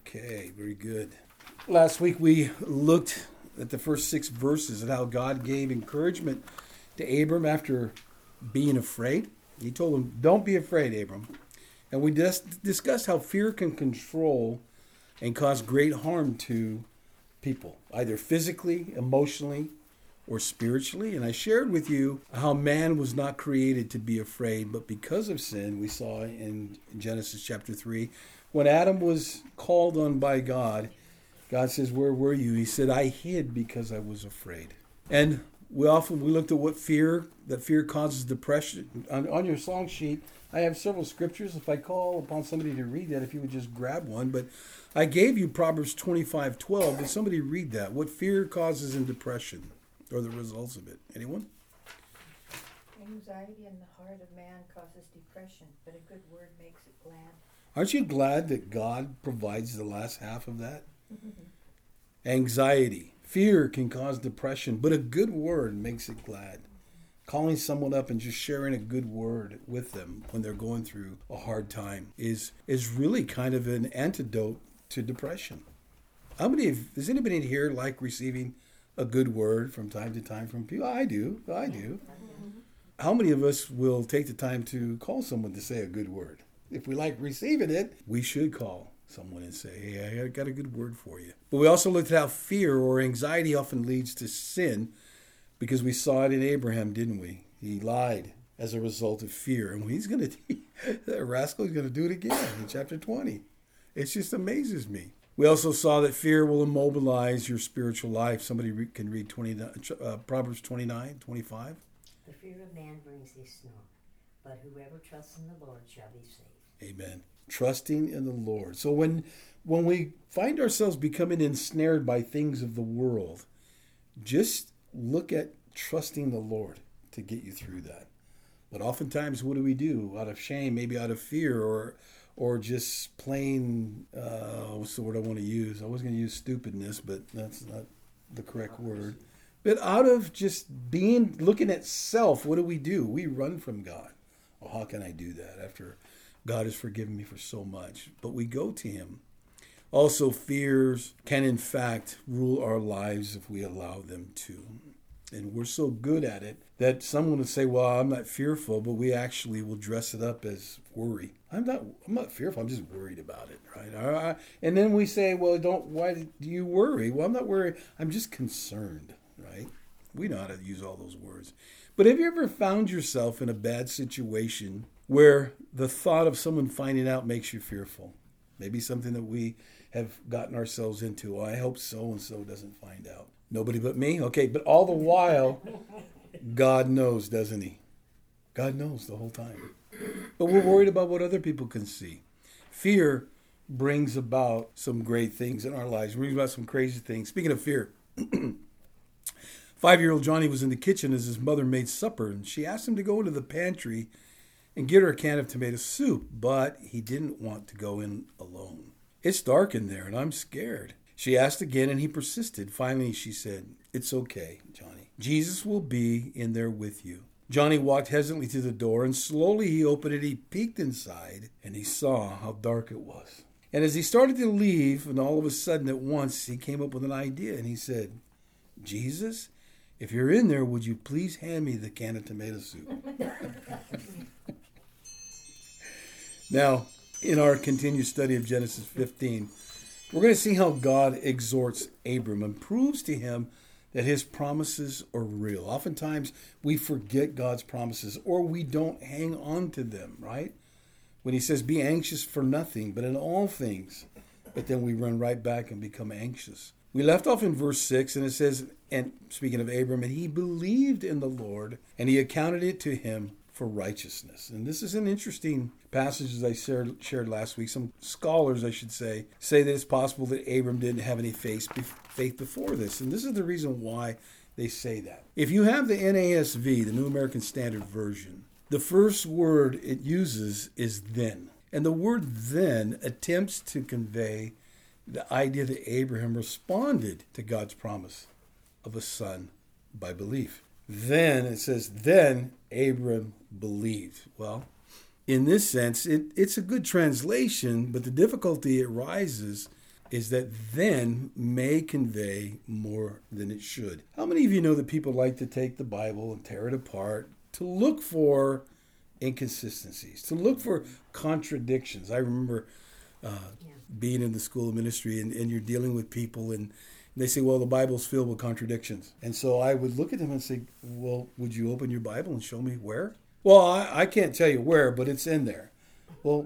Okay, very good. Last week we looked at the first 6 verses and how God gave encouragement to Abram after being afraid. He told him, don't be afraid, Abram. And we just discussed how fear can control and cause great harm to people, either physically, emotionally, or spiritually. And I shared with you how man was not created to be afraid, but because of sin, we saw in Genesis chapter 3, when Adam was called on by God, God says, where were you? He said, I hid because I was afraid. And we looked at what fear causes depression. On your song sheet, I have several scriptures. If I call upon somebody to read that, if you would just grab one. But I gave you Proverbs 25:12. Did somebody read that? What fear causes in depression, or the results of it? Anyone? Anxiety in the heart of man causes depression, but a good word makes it glad. Aren't you glad that God provides the last half of that? Anxiety. Fear can cause depression, but a good word makes it glad. Calling someone up and just sharing a good word with them when they're going through a hard time is really kind of an antidote to depression. Does anybody in here like receiving a good word from time to time from people? I do. How many of us will take the time to call someone to say a good word? If we like receiving it, we should call someone and say, hey, I got a good word for you. But we also looked at how fear or anxiety often leads to sin, because we saw it in Abraham, didn't we? He lied as a result of fear. And that rascal is going to do it again in chapter 20. It just amazes me. We also saw that fear will immobilize your spiritual life. Somebody can read Proverbs 29:25. The fear of man brings a snare, but whoever trusts in the Lord shall be saved. Amen. Trusting in the Lord. So when we find ourselves becoming ensnared by things of the world, just look at trusting the Lord to get you through that. But oftentimes, what do? Out of shame, maybe out of fear, or just plain, what's the word I want to use? I was going to use stupidness, but that's not the correct word. But out of just looking at self, what do? We run from God. Well, how can I do that after God has forgiven me for so much? But we go to Him. Also, fears can, in fact, rule our lives if we allow them to. And we're so good at it that someone would say, well, I'm not fearful, but we actually will dress it up as worry. I'm not fearful, I'm just worried about it, right? And then we say, well, why do you worry? Well, I'm not worried, I'm just concerned, right? We know how to use all those words. But have you ever found yourself in a bad situation where the thought of someone finding out makes you fearful? Maybe something that we have gotten ourselves into. Oh, I hope so-and-so doesn't find out. Nobody but me? Okay, but all the while, God knows, doesn't He? God knows the whole time. But we're worried about what other people can see. Fear brings about some great things in our lives. Brings about some crazy things. Speaking of fear, 5-year-old Johnny was in the kitchen as his mother made supper, and she asked him to go into the pantry and get her a can of tomato soup, but he didn't want to go in alone. It's dark in there, and I'm scared. She asked again, and he persisted. Finally, she said, it's okay, Johnny. Jesus will be in there with you. Johnny walked hesitantly to the door, and slowly he opened it. He peeked inside, and he saw how dark it was. And as he started to leave, and all of a sudden at once, he came up with an idea, and he said, Jesus, if you're in there, would you please hand me the can of tomato soup? Now, in our continued study of Genesis 15, we're going to see how God exhorts Abram and proves to him that his promises are real. Oftentimes, we forget God's promises or we don't hang on to them, right? When He says, be anxious for nothing, but in all things. But then we run right back and become anxious. We left off in verse 6, and it says, and speaking of Abram, and he believed in the Lord, and He accounted it to him for righteousness. And this is an interesting passage, as I shared last week. Some scholars, I should say that it's possible that Abram didn't have any faith before this. And this is the reason why they say that. If you have the NASV, the New American Standard Version, the first word it uses is then. And the word then attempts to convey the idea that Abraham responded to God's promise of a son by belief. Then, it says, then Abram believed. Well, in this sense, it's a good translation, but the difficulty arises is that then may convey more than it should. How many of you know that people like to take the Bible and tear it apart to look for inconsistencies, to look for contradictions? I remember being in the school of ministry, and you're dealing with people, and they say, well, the Bible's filled with contradictions. And so I would look at them and say, well, would you open your Bible and show me where? Well, I can't tell you where, but it's in there. Well,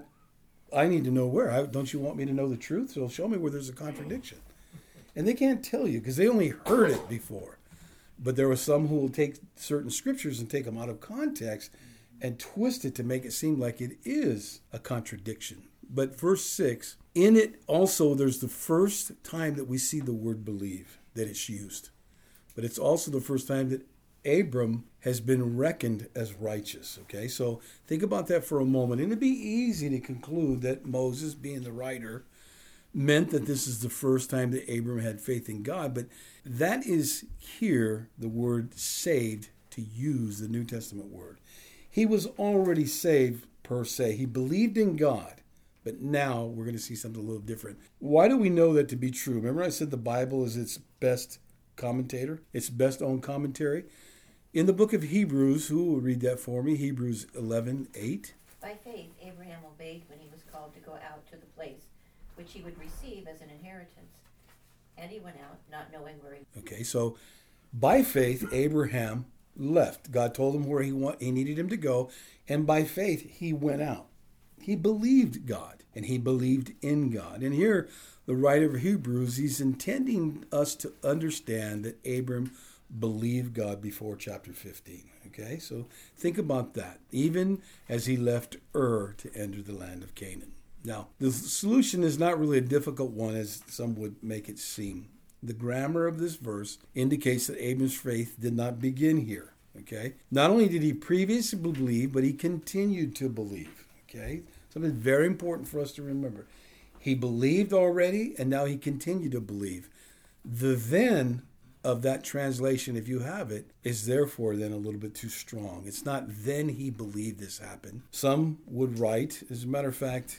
I need to know where. Don't you want me to know the truth? So show me where there's a contradiction. And they can't tell you because they only heard it before. But there are some who will take certain scriptures and take them out of context and twist it to make it seem like it is a contradiction. But verse 6, in it also there's the first time that we see the word believe, that it's used. But it's also the first time that Abram has been reckoned as righteous. Okay, so think about that for a moment. And it'd be easy to conclude that Moses, being the writer, meant that this is the first time that Abram had faith in God. But that is here the word saved, to use the New Testament word. He was already saved per se. He believed in God. But now we're going to see something a little different. Why do we know that to be true? Remember I said the Bible is its best commentator, its best own commentary? In the book of Hebrews, who will read that for me? Hebrews 11:8. By faith, Abraham obeyed when he was called to go out to the place which he would receive as an inheritance. And he went out, not knowing where he... Okay, so by faith, Abraham left. God told him where he needed him to go. And by faith, he went out. He believed God, and he believed in God. And here, the writer of Hebrews, he's intending us to understand that Abram believed God before chapter 15. Okay, so think about that. Even as he left Ur to enter the land of Canaan. Now, the solution is not really a difficult one, as some would make it seem. The grammar of this verse indicates that Abram's faith did not begin here. Okay, not only did he previously believe, but he continued to believe. Okay, something very important for us to remember. He believed already, and now he continued to believe. The then of that translation, if you have it, is therefore then a little bit too strong. It's not then he believed this happened. Some would write, as a matter of fact,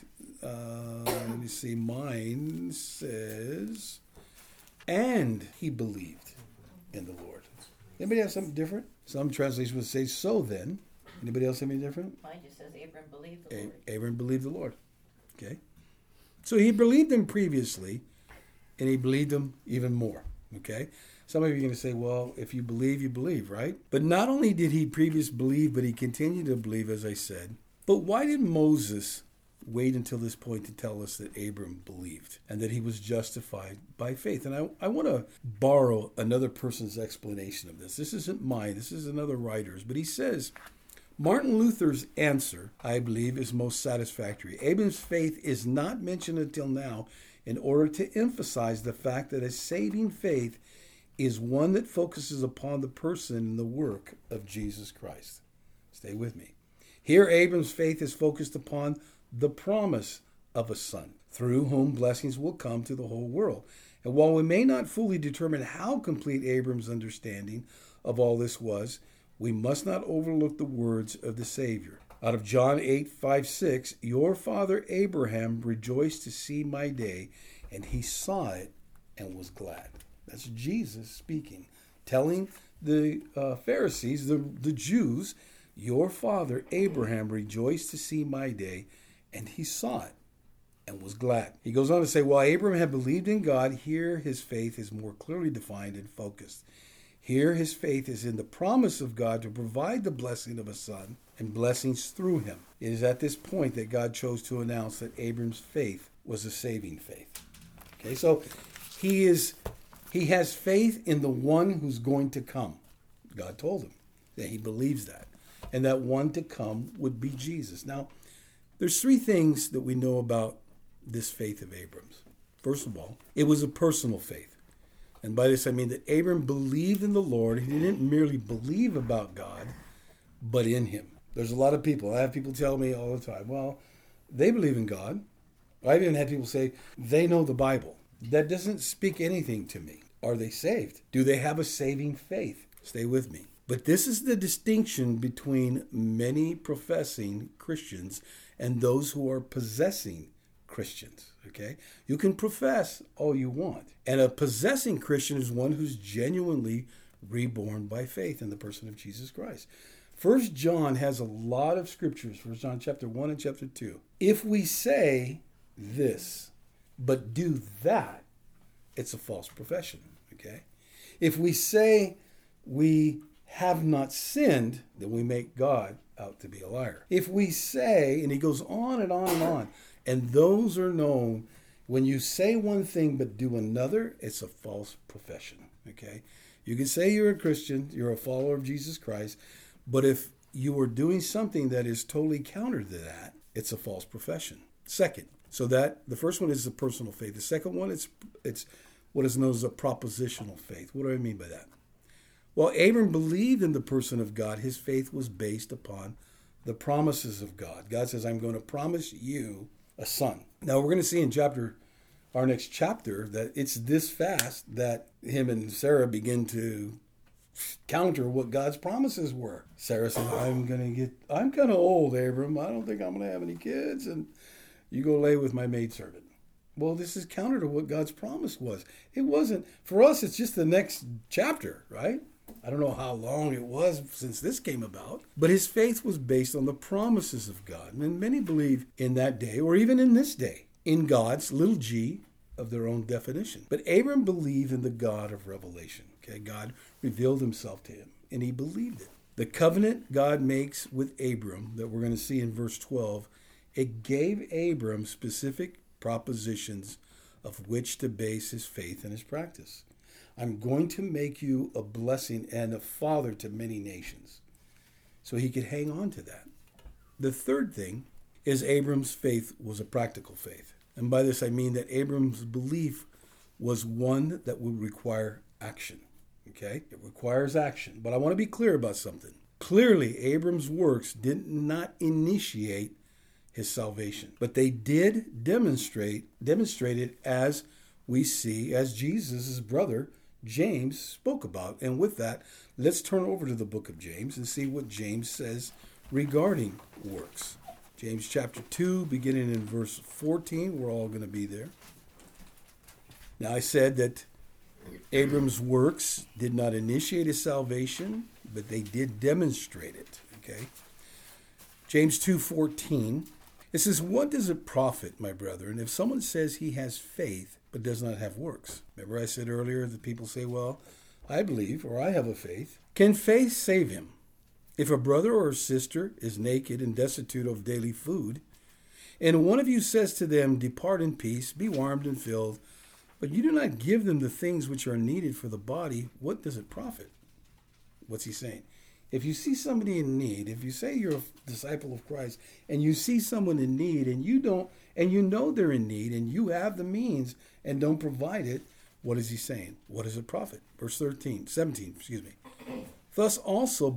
let me see, mine says, and he believed in the Lord. Anybody have something different? Some translations would say, so then. Anybody else have anything different? Mine just says Abram believed the Lord. Abram believed the Lord. Okay. So he believed him previously, and he believed him even more. Okay. Some of you are going to say, well, if you believe, right? But not only did he previously believe, but he continued to believe, as I said. But why did Moses wait until this point to tell us that Abram believed and that he was justified by faith? And I want to borrow another person's explanation of this. This isn't mine. This is another writer's. But he says, Martin Luther's answer, I believe, is most satisfactory. Abram's faith is not mentioned until now in order to emphasize the fact that a saving faith is one that focuses upon the person and the work of Jesus Christ. Stay with me. Here, Abram's faith is focused upon the promise of a son, through whom blessings will come to the whole world. And while we may not fully determine how complete Abram's understanding of all this was, we must not overlook the words of the Savior. Out of John 8:5-6, your father Abraham rejoiced to see my day, and he saw it and was glad. That's Jesus speaking, telling the Pharisees, the Jews, your father Abraham rejoiced to see my day, and he saw it and was glad. He goes on to say, while Abraham had believed in God, here his faith is more clearly defined and focused. Here his faith is in the promise of God to provide the blessing of a son and blessings through him. It is at this point that God chose to announce that Abram's faith was a saving faith. Okay, so he has faith in the one who's going to come. God told him that he believes that. And that one to come would be Jesus. Now, there's three things that we know about this faith of Abram's. First of all, it was a personal faith. And by this I mean that Abram believed in the Lord. He didn't merely believe about God, but in him. There's a lot of people. I have people tell me all the time, well, they believe in God. I've even had people say they know the Bible. That doesn't speak anything to me. Are they saved? Do they have a saving faith? Stay with me. But this is the distinction between many professing Christians and those who are possessing Christians. Okay? You can profess all you want. And a possessing Christian is one who's genuinely reborn by faith in the person of Jesus Christ. 1 John has a lot of scriptures, 1 John chapter 1 and chapter 2. If we say this, but do that, it's a false profession. Okay? If we say we have not sinned, then we make God out to be a liar. If we say, and he goes on and on and on, and those are known, when you say one thing but do another, it's a false profession. Okay? You can say you're a Christian, you're a follower of Jesus Christ, but if you are doing something that is totally counter to that, it's a false profession. Second, so that the first one is the personal faith. The second one, it's what is known as a propositional faith. What do I mean by that? Well, Abram believed in the person of God. His faith was based upon the promises of God. God says, I'm going to promise you a son. Now, we're going to see in our next chapter that it's this fast that him and Sarah begin to counter what God's promises were. Sarah said, I'm kind of old, Abram. I don't think I'm going to have any kids, and you go lay with my maidservant. Well, this is counter to what God's promise was. It wasn't. For us, it's just the next chapter, right? I don't know how long it was since this came about, but his faith was based on the promises of God. And many believe in that day, or even in this day, in God's little g of their own definition. But Abram believed in the God of revelation. Okay, God revealed himself to him, and he believed it. The covenant God makes with Abram that we're going to see in verse 12, it gave Abram specific propositions of which to base his faith and his practice. I'm going to make you a blessing and a father to many nations. So he could hang on to that. The third thing is Abram's faith was a practical faith. And by this I mean that Abram's belief was one that would require action. Okay? It requires action. But I want to be clear about something. Clearly, Abram's works did not initiate his salvation. But they did demonstrate it as we see, as Jesus' brother James spoke about. And with that, let's turn over to the book of James and see what James says regarding works. James chapter 2, beginning in verse 14. We're all going to be there. Now, I said that Abram's works did not initiate his salvation, but they did demonstrate it. Okay? James 2:14. It says, what does it profit, my brethren, if someone says he has faith but does not have works? Remember I said earlier that people say, well, I believe or I have a faith. Can faith save him? If a brother or a sister is naked and destitute of daily food, and one of you says to them, depart in peace, be warmed and filled, but you do not give them the things which are needed for the body, what does it profit? What's he saying? If you see somebody in need, if you say you're a disciple of Christ and you see someone in need and you don't, and you know they're in need and you have the means and don't provide it, what is he saying? What does it profit? Verse 17. Thus also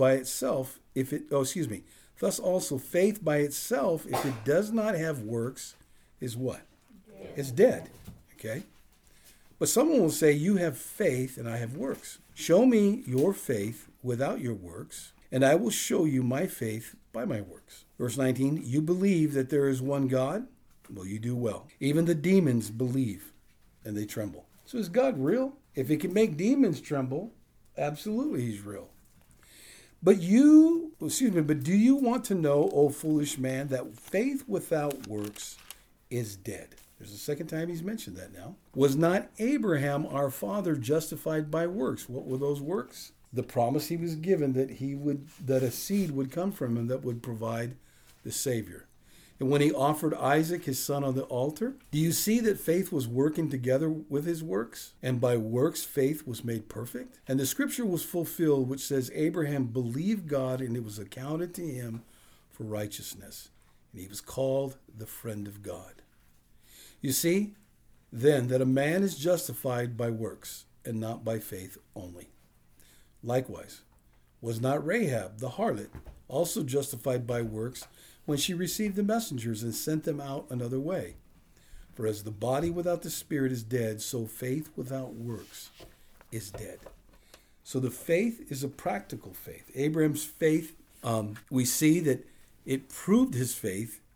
faith by itself, if it does not have works, is what? Dead. It's dead. Okay? But someone will say, you have faith and I have works. Show me your faith without your works, and I will show you my faith by my works. Verse 19, you believe that there is one God? Well, you do well. Even the demons believe, and they tremble. So is God real? If he can make demons tremble, absolutely he's real. But do you want to know, O foolish man, that faith without works is dead? There's the second time he's mentioned that now. Was not Abraham our father justified by works? What were those works? The promise he was given that a seed would come from him that would provide the Savior. And when he offered Isaac, his son, on the altar, do you see that faith was working together with his works? And by works, faith was made perfect? And the scripture was fulfilled, which says, Abraham believed God, and it was accounted to him for righteousness. And he was called the friend of God. You see, then, that a man is justified by works, and not by faith only. Likewise, was not Rahab, the harlot, also justified by works when she received the messengers and sent them out another way? For as the body without the spirit is dead, so faith without works is dead. So the faith is a practical faith. Abraham's faith, we see that it proved his faith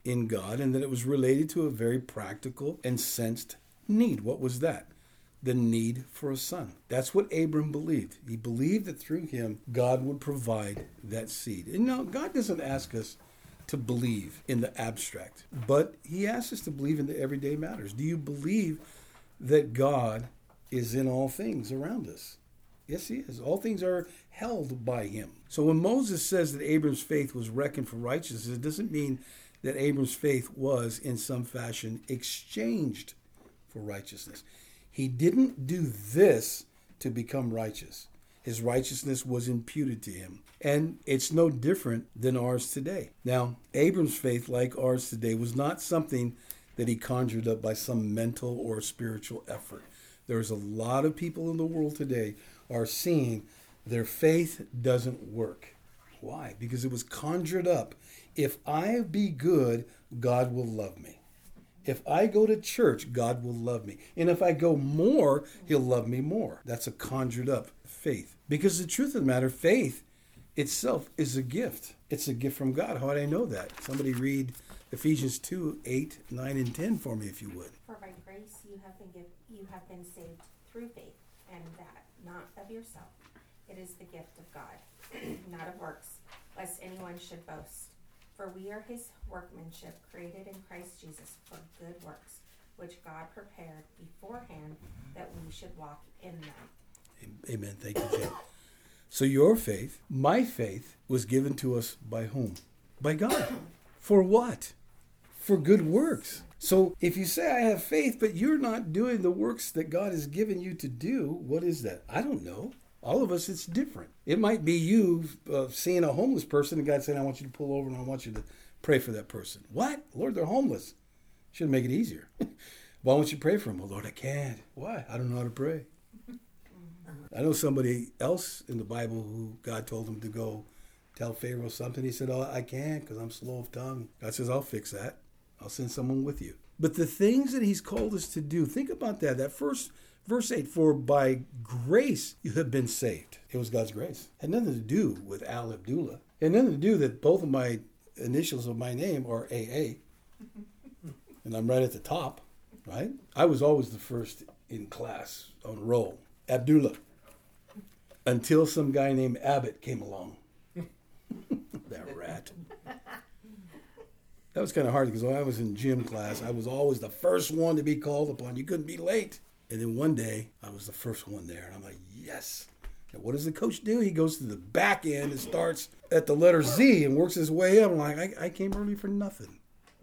in God and that it was related to a very practical and sensed need. What was that? The need for a son. That's what Abram believed. He believed that through him, God would provide that seed. And now, God doesn't ask us to believe in the abstract, but he asks us to believe in the everyday matters. Do you believe that God is in all things around us? Yes, he is. All things are held by him. So when Moses says that Abram's faith was reckoned for righteousness, it doesn't mean that Abram's faith was in some fashion exchanged for righteousness. He didn't do this to become righteous. His righteousness was imputed to him. And it's no different than ours today. Now, Abram's faith, like ours today, was not something that he conjured up by some mental or spiritual effort. There's a lot of people in the world today are seeing their faith doesn't work. Why? Because it was conjured up. If I be good, God will love me. If I go to church, God will love me. And if I go more, he'll love me more. That's a conjured up faith. Because the truth of the matter, faith itself is a gift. It's a gift from God. How would I know that? Somebody read Ephesians 2, 8, 9, and 10 for me, if you would. For by grace you have been saved through faith, and that not of yourself. It is the gift of God, not of works, lest anyone should boast. For we are his workmanship, created in Christ Jesus for good works, which God prepared beforehand that we should walk in them. Amen. Thank you, Jim. So your faith, my faith, was given to us by whom? By God. For what? For good works. So if you say I have faith, but you're not doing the works that God has given you to do, what is that? I don't know. All of us, it's different. It might be you seeing a homeless person and God saying, I want you to pull over and I want you to pray for that person. What? Lord, they're homeless. Should make it easier. Why won't you pray for them? Well, Lord, I can't. Why? I don't know how to pray. I know somebody else in the Bible who God told him to go tell Pharaoh something. He said, oh, I can't because I'm slow of tongue. God says, I'll fix that. I'll send someone with you. But the things that he's called us to do, think about that. That first verse 8, for by grace you have been saved. It was God's grace. It had nothing to do with Al Abdullah. It had nothing to do that both of my initials of my name are AA. And I'm right at the top, right? I was always the first in class on a roll. Abdullah. Until some guy named Abbott came along. That rat. That was kind of hard because when I was in gym class, I was always the first one to be called upon. You couldn't be late. And then one day, I was the first one there. And I'm like, yes. And what does the coach do? He goes to the back end and starts at the letter Z and works his way up. I'm like, I came early for nothing.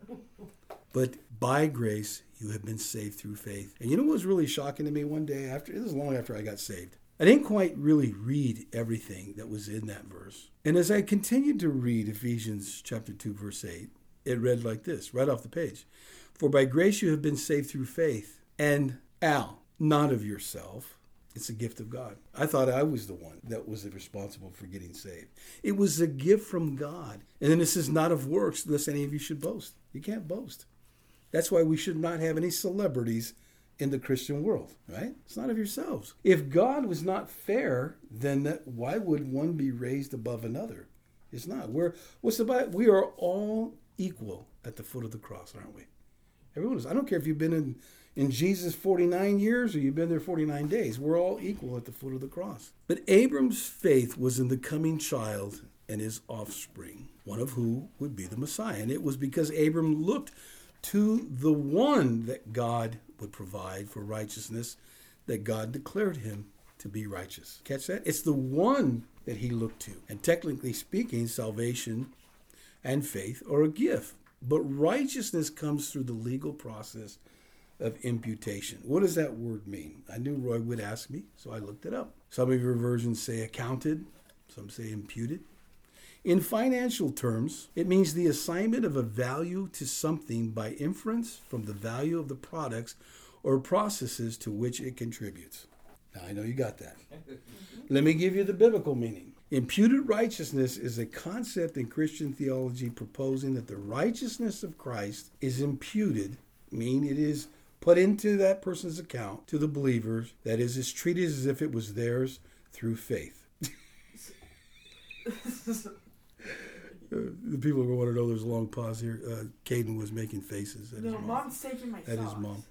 But by grace, you have been saved through faith. And you know what was really shocking to me one day? This was long after I got saved. I didn't quite really read everything that was in that verse. And as I continued to read Ephesians chapter 2, verse 8, it read like this, right off the page. For by grace you have been saved through faith. And not of yourself. It's a gift of God. I thought I was the one that was responsible for getting saved. It was a gift from God. And then it says, not of works, lest any of you should boast. You can't boast. That's why we should not have any celebrities in the Christian world, right? It's not of yourselves. If God was not fair, then why would one be raised above another? It's not. We are all equal at the foot of the cross, aren't we? Everyone is. I don't care if you've been in Jesus 49 years or you've been there 49 days. We're all equal at the foot of the cross. But Abram's faith was in the coming child and his offspring, one of who would be the Messiah. And it was because Abram looked to the one that God would provide for righteousness that God declared him to be righteous. Catch that? It's the one that he looked to. And technically speaking, salvation and faith are a gift. But righteousness comes through the legal process of imputation. What does that word mean? I knew Roy would ask me, so I looked it up. Some of your versions say accounted, some say imputed. In financial terms, it means the assignment of a value to something by inference from the value of the products or processes to which it contributes. Now, I know you got that. Let me give you the biblical meaning. Imputed righteousness is a concept in Christian theology proposing that the righteousness of Christ is imputed, meaning it is put into that person's account to the believers, that is treated as if it was theirs through faith. The people who want to know there's a long pause here. Caden was making faces at his mom. Mom's taking my At his socks. mom.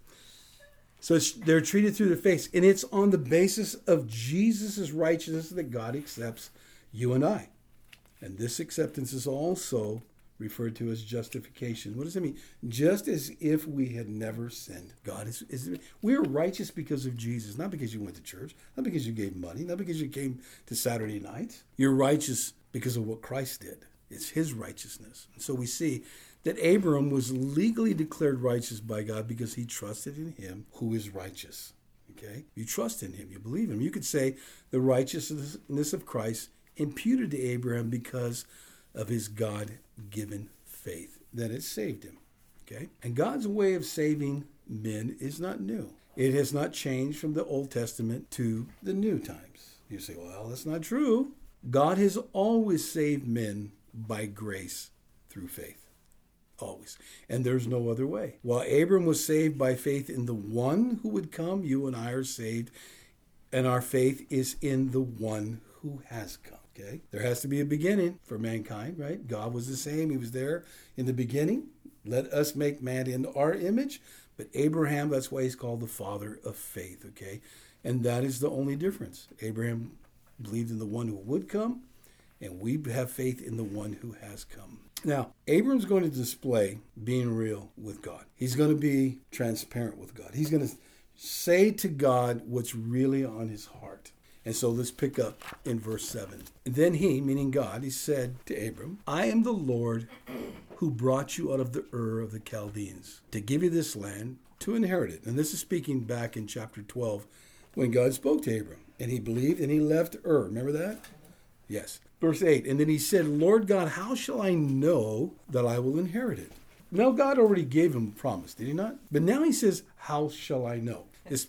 So they're treated through the face. And it's on the basis of Jesus' righteousness that God accepts you and I. And this acceptance is also referred to as justification. What does it mean? Just as if we had never sinned. God is we're righteous because of Jesus, not because you went to church, not because you gave money, not because you came to Saturday night. You're righteous because of what Christ did. It's his righteousness. And so we see that Abram was legally declared righteous by God because he trusted in him who is righteous. Okay? You trust in him. You believe him. You could say the righteousness of Christ imputed to Abraham because of his God-given faith, that it saved him. Okay? And God's way of saving men is not new. It has not changed from the Old Testament to the New times. You say, well, that's not true. God has always saved men by grace through faith. Always. And there's no other way. While Abram was saved by faith in the one who would come, you and I are saved, and our faith is in the one who has come. Okay? There has to be a beginning for mankind, right? God was the same. He was there in the beginning. Let us make man in our image. But Abraham, that's why he's called the father of faith, okay? And that is the only difference. Abraham believed in the one who would come, and we have faith in the one who has come. Now, Abram's going to display being real with God. He's going to be transparent with God. He's going to say to God what's really on his heart. And so let's pick up in verse 7. And then he, meaning God, he said to Abram, I am the Lord who brought you out of the Ur of the Chaldeans to give you this land to inherit it. And this is speaking back in chapter 12 when God spoke to Abram. And he believed and he left Ur. Remember that? Yes. Verse 8. And then he said, Lord God, how shall I know that I will inherit it? Now God already gave him a promise, did he not? But now he says, how shall I know?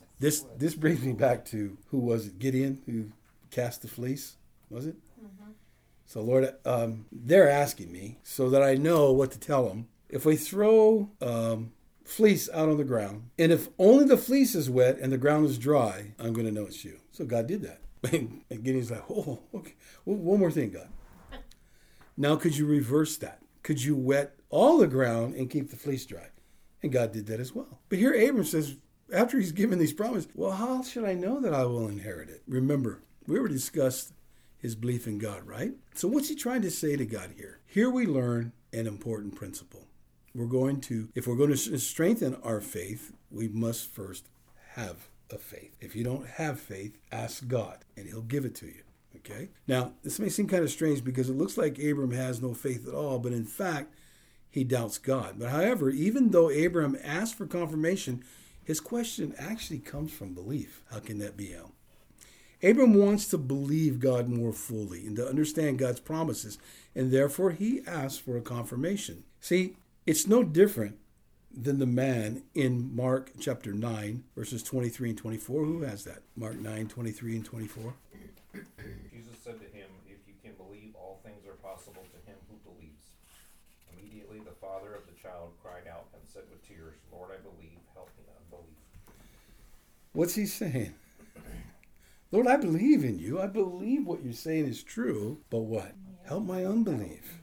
This brings me back to, who was it? Gideon, who cast the fleece, was it? Mm-hmm. So Lord, they're asking me so that I know what to tell them. If we throw fleece out on the ground, and if only the fleece is wet and the ground is dry, I'm going to know it's you. So God did that. And Gideon's like, oh, okay. Well, one more thing, God. Now, could you reverse that? Could you wet all the ground and keep the fleece dry? And God did that as well. But here Abram says, after he's given these promises, well, how should I know that I will inherit it? Remember, we already discussed his belief in God, right? So what's he trying to say to God here? Here we learn an important principle. If we're going to strengthen our faith, we must first have a faith. If you don't have faith, ask God, and he'll give it to you. Okay? Now, this may seem kind of strange because it looks like Abram has no faith at all, but in fact, he doubts God. But however, even though Abram asked for confirmation, his question actually comes from belief. How can that be, Al? Abram wants to believe God more fully and to understand God's promises, and therefore he asks for a confirmation. See, it's no different than the man in Mark chapter 9, verses 23 and 24. Who has that? Mark 9, 23 and 24. Jesus said to him, if you can believe, all things are possible to him who believes. Immediately the father of the child cried out and said with tears, Lord, I believe, help me unbelief. What's he saying? Lord, I believe in you. I believe what you're saying is true. But what? Help my unbelief.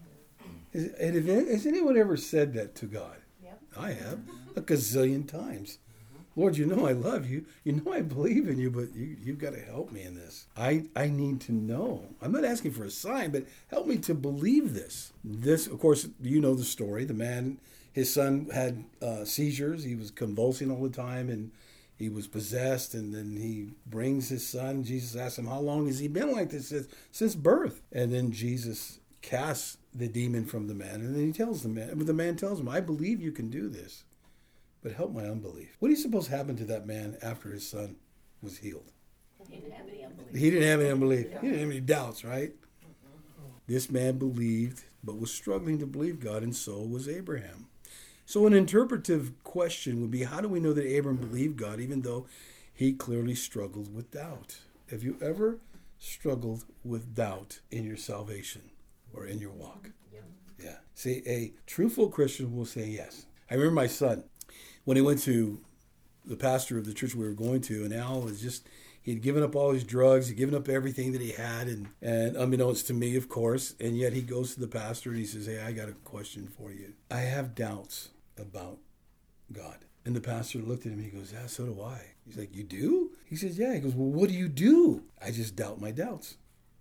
Has anyone ever said that to God? Yep. I have. A gazillion times. Lord, you know I love you. You know I believe in you, but you've got to help me in this. I need to know. I'm not asking for a sign, but help me to believe this. This, of course, you know the story. The man, his son had seizures. He was convulsing all the time, and he was possessed. And then he brings his son. Jesus asks him, how long has he been like this? He says, since birth. And then Jesus casts the demon from the man. And then he tells the man tells him, I believe you can do this, but help my unbelief. What do you suppose happened to that man after his son was healed? He didn't have any unbelief. He didn't have any unbelief. He didn't have any doubts, right? This man believed, but was struggling to believe God, and so was Abraham. So an interpretive question would be, how do we know that Abraham believed God, even though he clearly struggled with doubt? Have you ever struggled with doubt in your salvation or in your walk? Yeah. See, a truthful Christian will say yes. I remember my son, when he went to the pastor of the church we were going to, and Al was he'd given up all his drugs, he'd given up everything that he had, and unbeknownst to me, of course, and yet he goes to the pastor and he says, hey, I got a question for you. I have doubts about God. And the pastor looked at him and he goes, yeah, so do I. He's like, you do? He says, yeah. He goes, well, what do you do? I just doubt my doubts.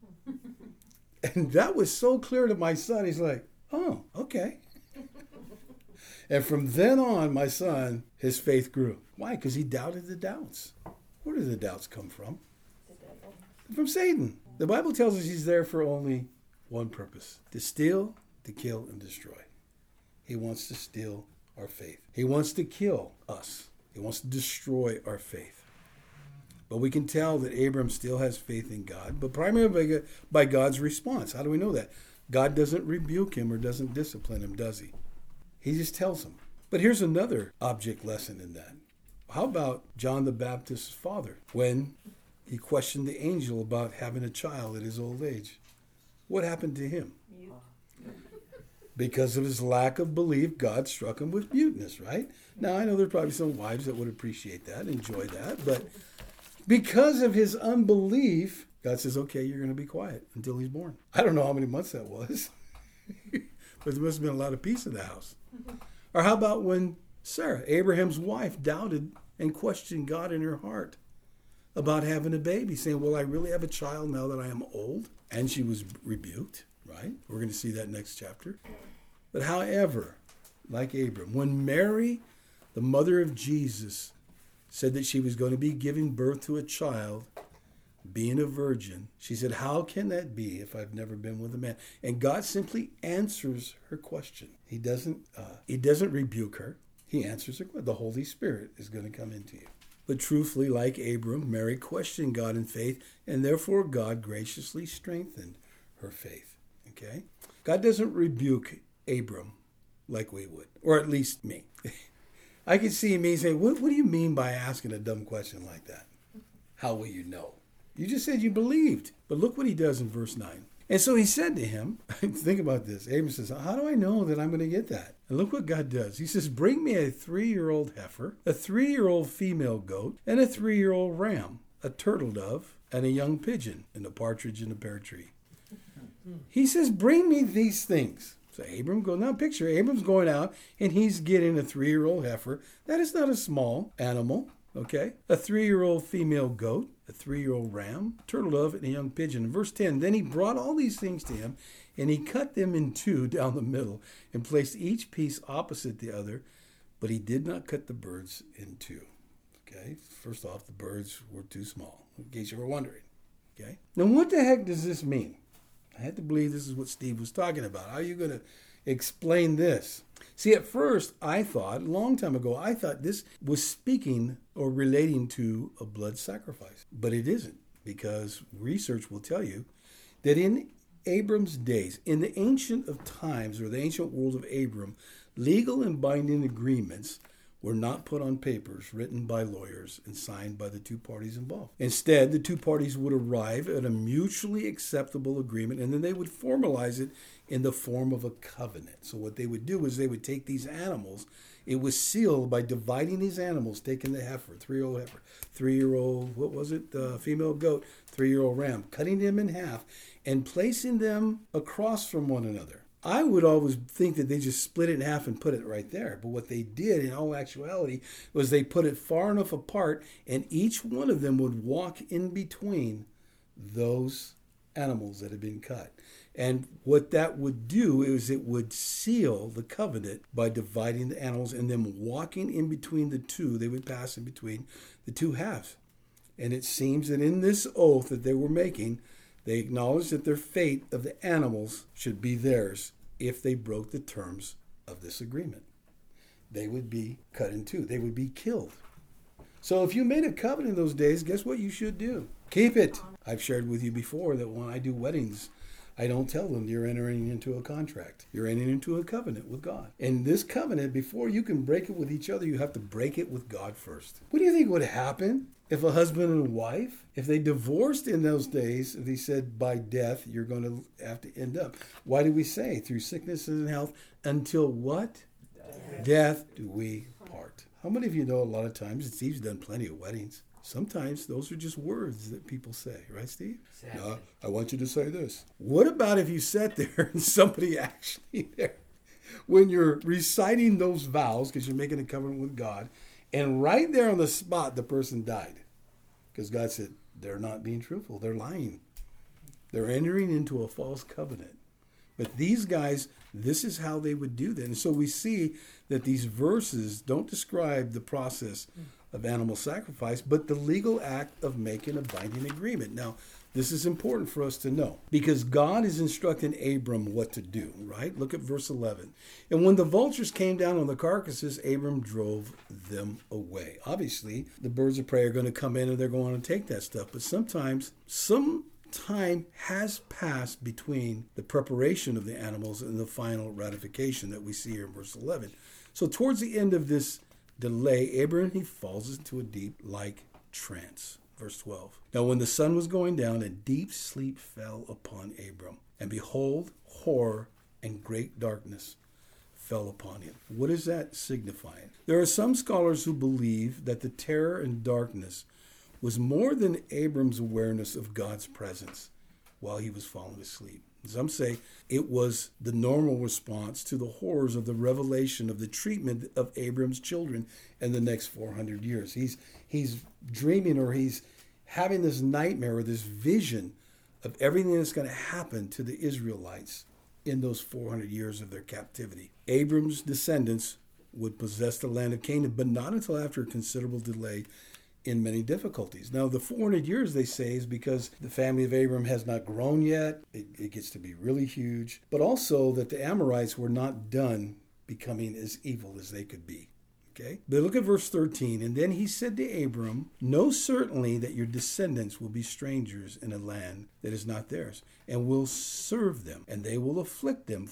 And that was so clear to my son. He's like, oh, okay. And from then on, my son, his faith grew. Why? Because he doubted the doubts. Where do the doubts come from? From Satan. The Bible tells us he's there for only one purpose: to steal, to kill, and destroy. He wants to steal our faith. He wants to kill us. He wants to destroy our faith. But we can tell that Abram still has faith in God, but primarily by God's response. How do we know that? God doesn't rebuke him or doesn't discipline him, does he? He just tells him. But here's another object lesson in that. How about John the Baptist's father when he questioned the angel about having a child at his old age? What happened to him? Because of his lack of belief, God struck him with muteness, right? Now, I know there are probably some wives that would appreciate that, enjoy that, but because of his unbelief, God says, okay, you're going to be quiet until he's born. I don't know how many months that was, but there must have been a lot of peace in the house. Or how about when Sarah, Abraham's wife, doubted and questioned God in her heart about having a baby, saying, will I really have a child now that I am old? And she was rebuked, right? We're going to see that next chapter. But however, like Abram, when Mary, the mother of Jesus, said that she was going to be giving birth to a child, being a virgin, she said, how can that be if I've never been with a man? And God simply answers her question. He doesn't rebuke her. He answers her. The Holy Spirit is going to come into you. But truthfully, like Abram, Mary questioned God in faith, and therefore God graciously strengthened her faith. Okay? God doesn't rebuke Abram like we would, or at least me. I could see me saying, what do you mean by asking a dumb question like that? How will you know? You just said you believed. But look what he does in verse 9. And so he said to him, think about this. Abram says, how do I know that I'm going to get that? And look what God does. He says, bring me a 3-year-old heifer, a 3-year-old female goat, and a 3-year-old ram, a turtle dove, and a young pigeon, and a partridge in a pear tree. He says, bring me these things. So Abram goes, now picture, Abram's going out, and he's getting a 3-year-old heifer. That is not a small animal, okay? A 3-year-old female goat, a 3-year-old ram, turtle dove, and a young pigeon. In verse 10, then he brought all these things to him, and he cut them in two down the middle, and placed each piece opposite the other, but he did not cut the birds in two. Okay? First off, the birds were too small, in case you were wondering. Okay? Now, what the heck does this mean? I had to believe this is what Steve was talking about. How are you going to explain this? See, at first, I thought, a long time ago, I thought this was speaking or relating to a blood sacrifice. But it isn't, because research will tell you that in Abram's days, in the ancient of times, or the ancient world of Abram, legal and binding agreements were not put on papers written by lawyers and signed by the two parties involved. Instead, the two parties would arrive at a mutually acceptable agreement, and then they would formalize it in the form of a covenant. So what they would do is they would take these animals. It was sealed by dividing these animals, taking the heifer, 3-year-old heifer, 3-year-old, female goat, 3-year-old ram, cutting them in half and placing them across from one another. I would always think that they just split it in half and put it right there. But what they did in all actuality was they put it far enough apart, and each one of them would walk in between those animals that had been cut. And what that would do is it would seal the covenant by dividing the animals and them walking in between the two. They would pass in between the two halves. And it seems that in this oath that they were making, they acknowledged that their fate of the animals should be theirs if they broke the terms of this agreement. They would be cut in two. They would be killed. So if you made a covenant in those days, guess what you should do? Keep it. I've shared with you before that when I do weddings, I don't tell them you're entering into a contract. You're entering into a covenant with God. And this covenant, before you can break it with each other, you have to break it with God first. What do you think would happen if a husband and a wife, if they divorced in those days, if they said by death, you're going to have to end up? Why do we say through sickness and health until what? Death do we part. How many of you know a lot of times, and Steve's done plenty of weddings, sometimes those are just words that people say, right, Steve? Exactly. No, I want you to say this. What about if you sat there and somebody actually there, when you're reciting those vows, because you're making a covenant with God, and right there on the spot, the person died? Because God said, they're not being truthful. They're lying. They're entering into a false covenant. But these guys, this is how they would do that. And so we see that these verses don't describe the process of animal sacrifice, but the legal act of making a binding agreement. Now, this is important for us to know because God is instructing Abram what to do, right? Look at verse 11. And when the vultures came down on the carcasses, Abram drove them away. Obviously, the birds of prey are going to come in and they're going to take that stuff. But sometimes, some time has passed between the preparation of the animals and the final ratification that we see here in verse 11. So towards the end of this delay, Abram, he falls into a deep like trance. Verse 12. Now when the sun was going down, a deep sleep fell upon Abram. And behold, horror and great darkness fell upon him. What is that signifying? There are some scholars who believe that the terror and darkness was more than Abram's awareness of God's presence while he was falling asleep. Some say it was the normal response to the horrors of the revelation of the treatment of Abram's children in the next 400 years. He's dreaming, or he's having this nightmare or this vision of everything that's going to happen to the Israelites in those 400 years of their captivity. Abram's descendants would possess the land of Canaan, but not until after a considerable delay in many difficulties. Now, the 400 years, they say, is because the family of Abram has not grown yet. It gets to be really huge. But also that the Amorites were not done becoming as evil as they could be. Okay? But look at verse 13. And then he said to Abram, know certainly that your descendants will be strangers in a land that is not theirs, and will serve them, and they will afflict them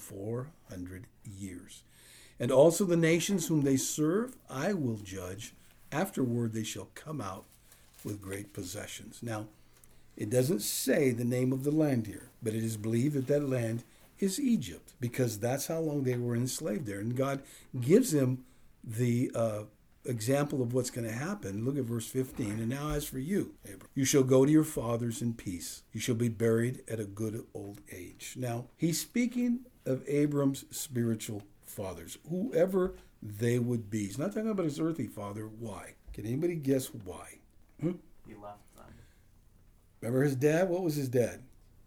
400 years. And also the nations whom they serve, I will judge. Afterward, they shall come out with great possessions. Now, it doesn't say the name of the land here, but it is believed that that land is Egypt, because that's how long they were enslaved there. And God gives them the example of what's going to happen. Look at verse 15. And now as for you, Abram, you shall go to your fathers in peace. You shall be buried at a good old age. Now, he's speaking of Abram's spiritual fathers, whoever they would be. He's not talking about his earthly father. Why? Can anybody guess why? He left them. Remember his dad? What was his dad?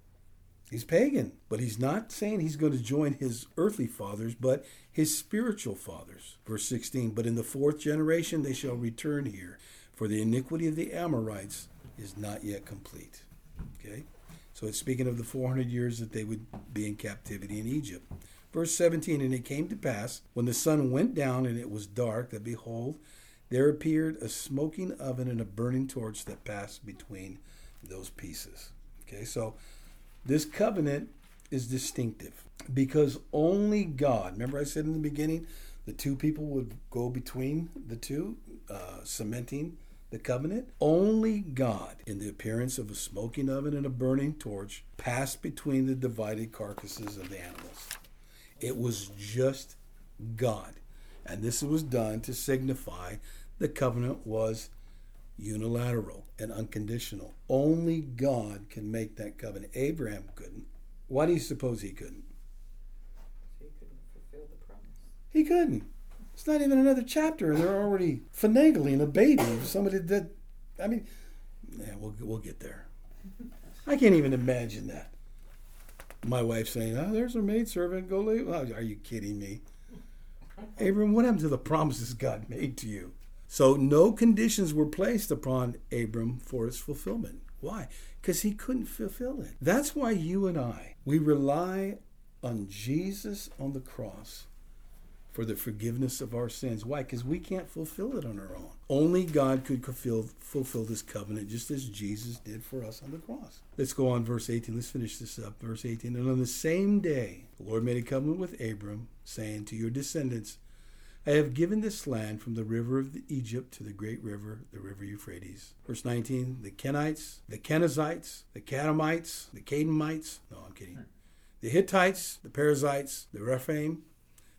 He's pagan. But he's not saying he's going to join his earthly fathers, but his spiritual fathers. Verse 16, but in the fourth generation they shall return here, for the iniquity of the Amorites is not yet complete. Okay? So it's speaking of the 400 years that they would be in captivity in Egypt. Verse 17, and it came to pass, when the sun went down and it was dark, that behold, there appeared a smoking oven and a burning torch that passed between those pieces. Okay, so this covenant is distinctive because only God, remember I said in the beginning, the two people would go between the two, cementing the covenant. Only God, in the appearance of a smoking oven and a burning torch, passed between the divided carcasses of the animals. It was just God. And this was done to signify the covenant was unilateral and unconditional. Only God can make that covenant. Abraham couldn't. Why do you suppose he couldn't? He couldn't fulfill the promise. He couldn't. It's not even another chapter, and they're already finagling a baby. Somebody that, I mean, yeah, we'll get there. I can't even imagine that. My wife saying, oh, there's her maidservant, go lay. Oh, are you kidding me? Abram, what happened to the promises God made to you? So no conditions were placed upon Abram for its fulfillment. Why? Because he couldn't fulfill it. That's why you and I, we rely on Jesus on the cross for the forgiveness of our sins. Why? Because we can't fulfill it on our own. Only God could fulfill this covenant just as Jesus did for us on the cross. Let's go on verse 18. Let's finish this up. Verse 18. And on the same day, the Lord made a covenant with Abram, saying, to your descendants, I have given this land from the river of Egypt to the great river, the river Euphrates. Verse 19, the Kenites, the Kenizzites, the Kadmonites, the Canaanites, no, I'm kidding, the Hittites, the Perizzites, the Rephaim,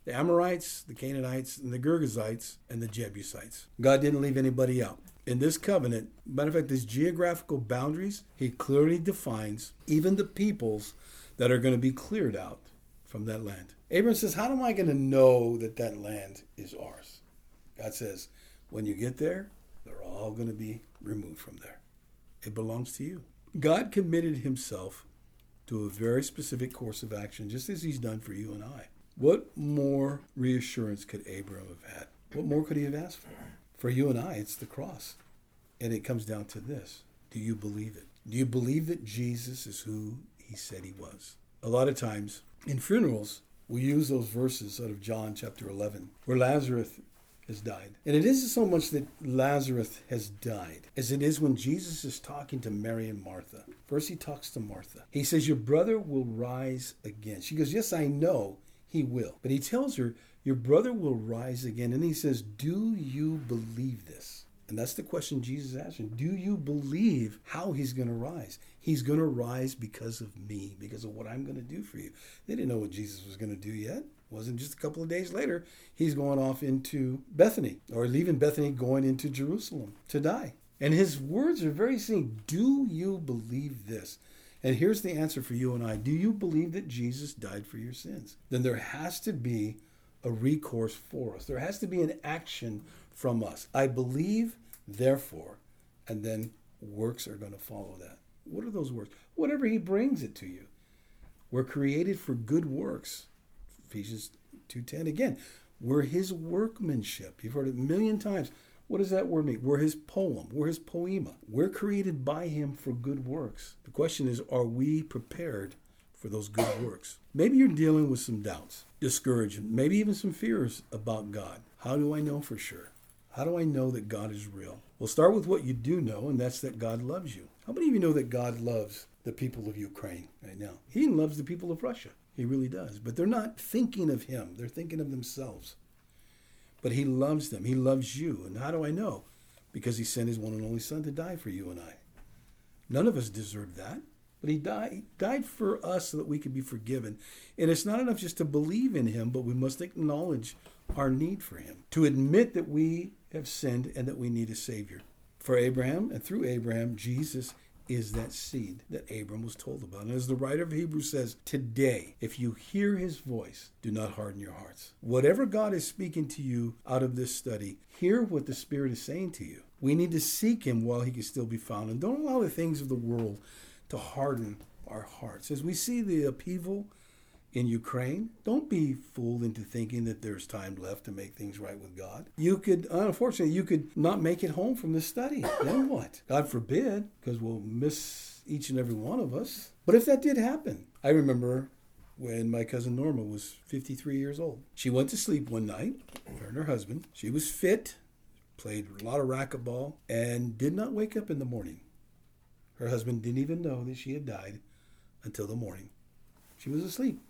the Amorites, the Canaanites, and the Girgashites, and the Jebusites. God didn't leave anybody out. In this covenant, matter of fact, these geographical boundaries, he clearly defines even the peoples that are going to be cleared out from that land. Abraham says, how am I going to know that that land is ours? God says, when you get there, they're all going to be removed from there. It belongs to you. God committed himself to a very specific course of action, just as he's done for you and I. What more reassurance could Abraham have had? What more could he have asked for? For you and I, it's the cross. And it comes down to this. Do you believe it? Do you believe that Jesus is who he said he was? A lot of times in funerals, we use those verses out of John chapter 11, where Lazarus has died. And it isn't so much that Lazarus has died as it is when Jesus is talking to Mary and Martha. First he talks to Martha. He says, your brother will rise again. She goes, yes, I know he will. But he tells her, your brother will rise again. And he says, do you believe this? And that's the question Jesus asked him. Do you believe how he's going to rise? He's going to rise because of me, because of what I'm going to do for you. They didn't know what Jesus was going to do yet. It wasn't just a couple of days later, he's going off into Bethany, or leaving Bethany, going into Jerusalem to die. And his words are very simple. Do you believe this? And here's the answer for you and I. Do you believe that Jesus died for your sins? Then there has to be a recourse for us. There has to be an action from us. I believe, therefore, and then works are going to follow that. What are those works? Whatever he brings it to you. We're created for good works. Ephesians 2:10 again. We're his workmanship. You've heard it a million times. What does that word mean? We're his poem. We're his poema. We're created by him for good works. The question is, are we prepared for those good works? Maybe you're dealing with some doubts, discouragement, maybe even some fears about God. How do I know for sure? How do I know that God is real? Well, start with what you do know, and that's that God loves you. How many of you know that God loves the people of Ukraine right now? He loves the people of Russia. He really does. But they're not thinking of him. They're thinking of themselves. But he loves them. He loves you. And how do I know? Because he sent his one and only son to die for you and I. None of us deserve that. But he died for us so that we could be forgiven. And it's not enough just to believe in him, but we must acknowledge our need for him. To admit that we have sinned and that we need a Savior. For Abraham, and through Abraham, Jesus is that seed that Abram was told about. And as the writer of Hebrews says, today, if you hear his voice, do not harden your hearts. Whatever God is speaking to you out of this study, hear what the Spirit is saying to you. We need to seek him while he can still be found. And don't allow the things of the world to harden our hearts. As we see the upheaval in Ukraine, don't be fooled into thinking that there's time left to make things right with God. Unfortunately, you could not make it home from this study. Then what? God forbid, because we'll miss each and every one of us. But if that did happen, I remember when my cousin Norma was 53 years old. She went to sleep one night, her and her husband. She was fit, played a lot of racquetball, and did not wake up in the morning. Her husband didn't even know that she had died until the morning. She was asleep.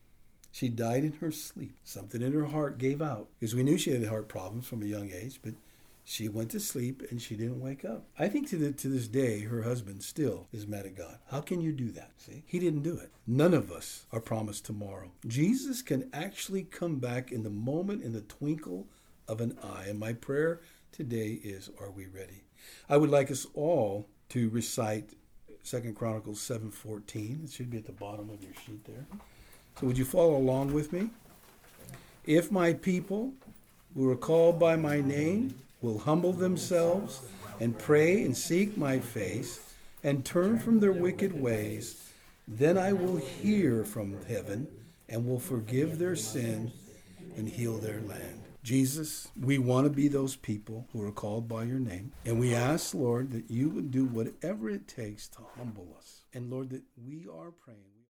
She died in her sleep. Something in her heart gave out. Because we knew she had heart problems from a young age, but she went to sleep and she didn't wake up. I think to this day, her husband still is mad at God. How can you do that? See, he didn't do it. None of us are promised tomorrow. Jesus can actually come back in the moment, in the twinkle of an eye. And my prayer today is, are we ready? I would like us all to recite 2 Chronicles 7:14. It should be at the bottom of your sheet there. So would you follow along with me? If my people who are called by my name will humble themselves and pray and seek my face and turn from their wicked ways, then I will hear from heaven and will forgive their sin and heal their land. Jesus, we want to be those people who are called by your name. And we ask, Lord, that you would do whatever it takes to humble us. And Lord, that we are praying.